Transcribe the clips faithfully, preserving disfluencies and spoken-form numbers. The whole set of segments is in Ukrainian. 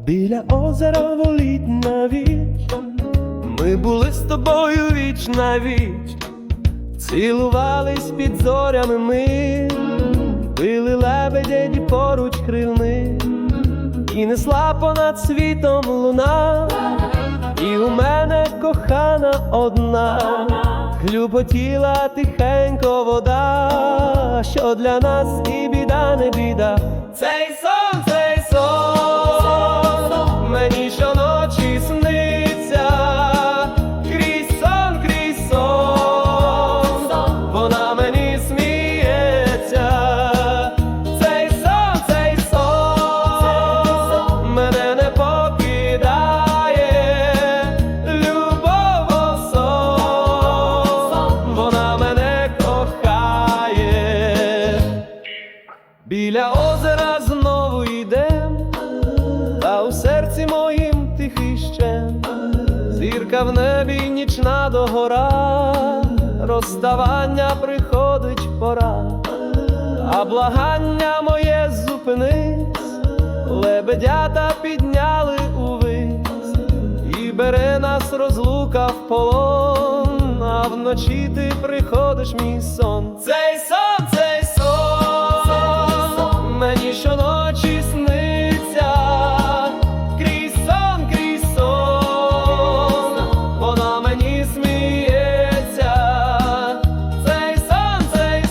Біля озера воліть навіч, ми були з тобою віч навіч, цілувались під зорями ми, били лебедяді поруч крильни, і несла понад світом луна, і у мене кохана одна, хлюпотіла тихенько вода, що для нас і біда не біда. Цей сон, цей сон, мені щоночі сниться, крізь сон, крізь сон, вона мені сміється. Цей сон, цей сон, мене не покидає, любов о сон, вона мене кохає. Біля озера знову йдем, та у серці моїм тихий щем, зірка в небі нічна догора, розставання приходить пора, а благання моє зупинись, лебедята підняли увись, і бере нас розлука в полон, а вночі ти приходиш мій сон. Цей сон, цей сон, мені щоночі сниться, крізь сон, крізь сон, вона мені сміється. Цей сон, цей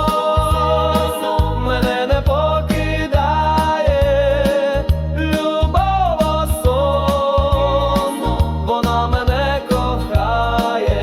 сон, мене не покидає, любов о сон, вона мене кохає.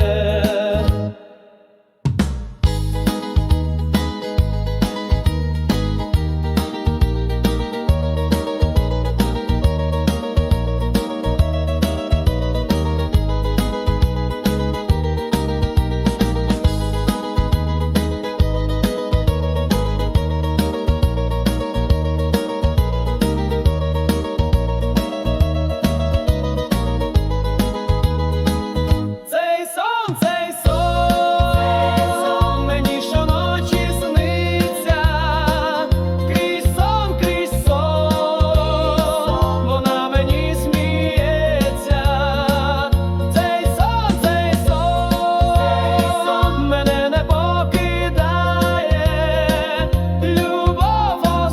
Цей сон, цей сон, мені щоночі сниться, крізь сон, крізь сон, вона мені сміється. Цей сон, цей сон, мене не покидає, любов о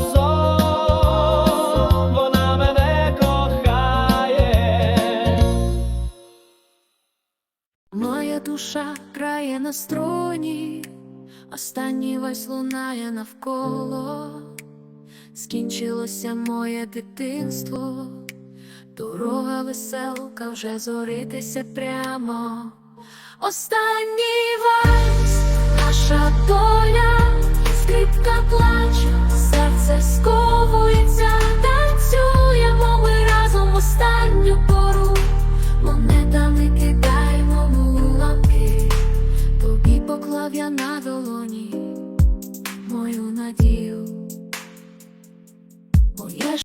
сон, вона мене кохає. Моя душа грає на струні, останній вальс лунає навколо. Скінчилося моє дитинство, дорога веселка вже зоритися прямо. Останній вальс, наша доля.